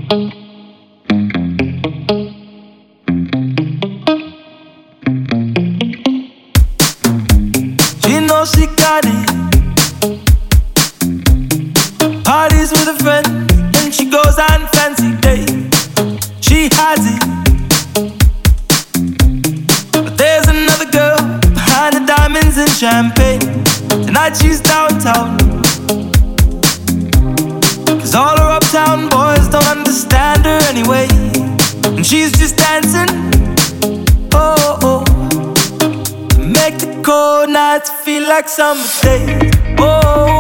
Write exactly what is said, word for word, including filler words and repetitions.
She knows she got it. Parties with a friend, and she goes on fancy days. She has it. But there's another girl behind the diamonds and champagne. Tonight she's downtown, cause all her uptown boys don't understand her anyway. And she's just dancing, oh, oh, to make the cold nights feel like summer days. Oh,